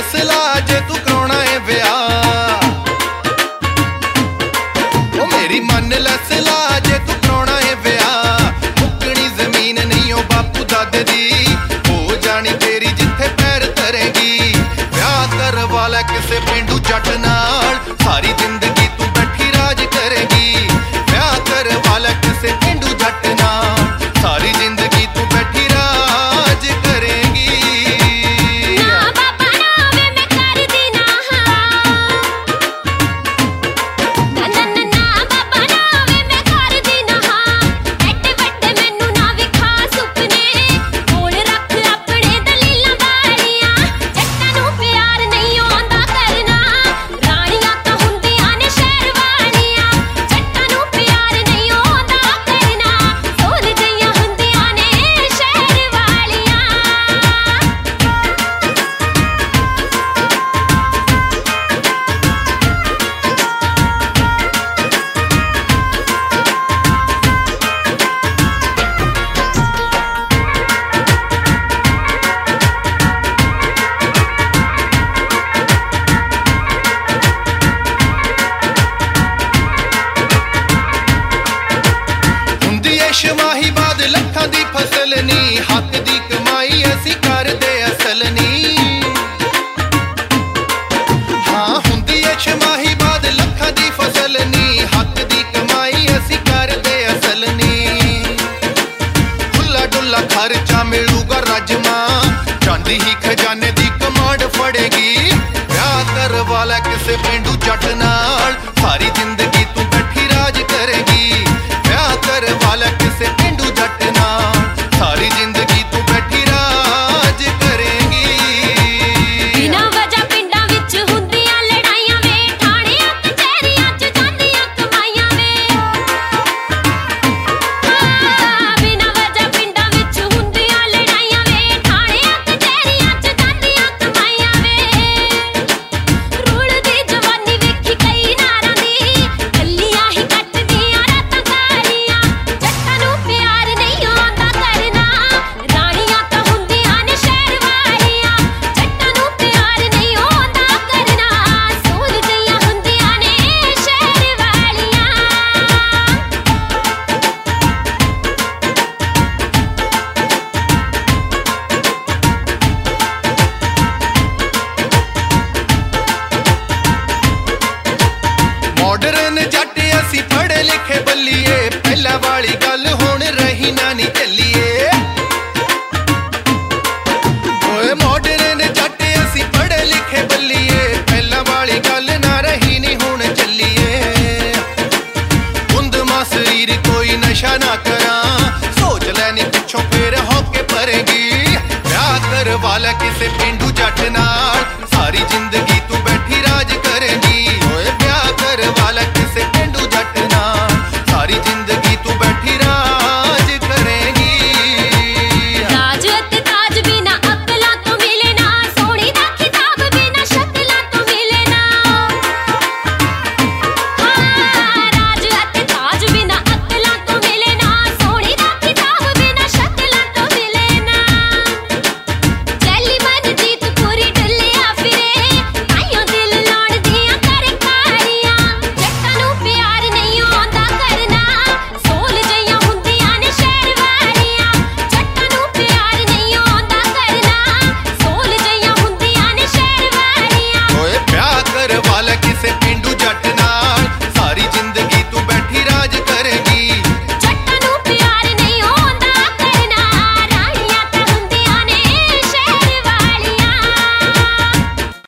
ला जे तू कराउणा है ब्याह, ओ मेरी मन लस ला जे तू कराउणा है ब्याह। मुकनी जमीन नहीं ओ बापू दादे दी, हो जानी तेरी जिथे पैर धरेगी। ब्याह करवा लै किसे पेंडू जट नाल, सारी जिंदगी तू बैठी राज करेगी। ब्याह करवा लै किसे पेंडू जट नाल, सारी जिंदगी तू बैठी राज करेगी। शमाही बाद लखां दी फसल नी, हक दी कमाई असी करदे असल नी। हाँ हुंदी है शमाही बाद लखां दी फसल नी, हक दी कमाई असी करदे असल नी। खुला डुला खर्चा मिलूगा राजमा, चांदी ही खजाने दी कमांड फड़ेगी। ब्याह करवा लै किसे पेंडू जट नाल, सारी जिंदगी तू बैठी राज करेगी। ब्याह करवा लै किसे पेंडू जट नाल, सारी जिंदगी तू बैठी राज करेगी। बिना वजह पिंडां विच हुंदियां लड़ाइयां वे, ठाणियां कचहरियां च जांदियां कमाइयां वे। बिना वजह पिंडां विच हुंदियां लड़ाइयां वे, ठाणियां कचहरियां च जांदियां कमाइयां वे। रुलदी जवानी वेखी कई नारां दी, गल्लियां ही कटदियां रातां सारियां। जट्टां नूं प्यार नहीं आंदा करना, राणियां तां हुंदियां ने शहर वालियां। जट्टां नूं प्यार नहीं आंदा करना, सोल जिहियां हुंदियां ने शहर वालियां। मॉडर्न जट असी पढ़े लिखे बल्लीए, पहला वाली गल हुण रही ना नी चलिए। ओए मॉडर्न जट असी पढ़े लिखे बल्लीए, पहला वाली गल ना रही नी हुण चलिए। कुंद मां शरीर कोई नशा ना करा, सोच लैनी पिछों फिर होके परेगी। ब्याह करवा लै किसे पेंडू